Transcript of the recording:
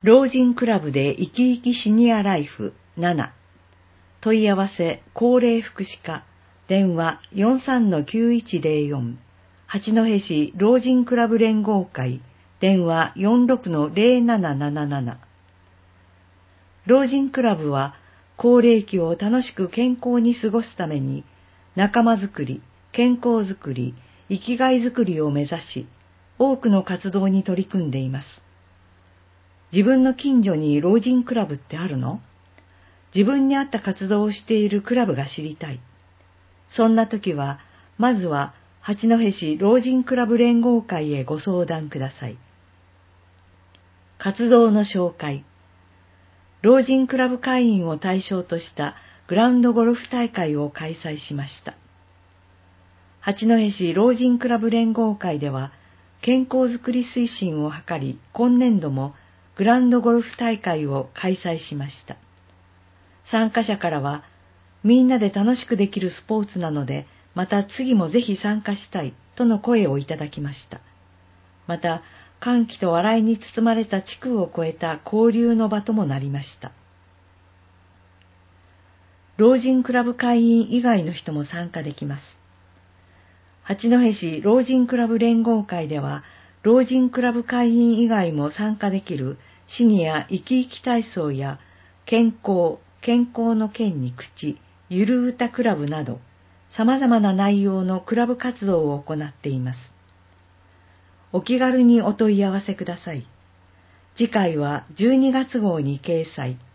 老人クラブで生き生きシニアライフ7。問い合わせ高齢福祉課電話 43-9104 八戸市老人クラブ連合会電話 46-0777。老人クラブは高齢期を楽しく健康に過ごすために仲間づくり、健康づくり、生きがいづくりを目指し多くの活動に取り組んでいます。自分の近所に老人クラブってあるの？自分に合った活動をしているクラブが知りたい。そんな時は、まずは八戸市老人クラブ連合会へご相談ください。活動の紹介。老人クラブ会員を対象としたグラウンドゴルフ大会を開催しました。八戸市老人クラブ連合会では、健康づくり推進を図り、今年度もグラウンドゴルフ大会を開催しました。参加者からは、みんなで楽しくできるスポーツなので、また次もぜひ参加したいとの声をいただきました。また、歓喜と笑いに包まれた地区を越えた交流の場ともなりました。老人クラブ会員以外の人も参加できます。八戸市老人クラブ連合会では、老人クラブ会員以外も参加できるシニア生き生き体操や健康の健に口、ゆるうたクラブなど、様々な内容のクラブ活動を行っています。お気軽にお問い合わせください。次回は12月号に掲載。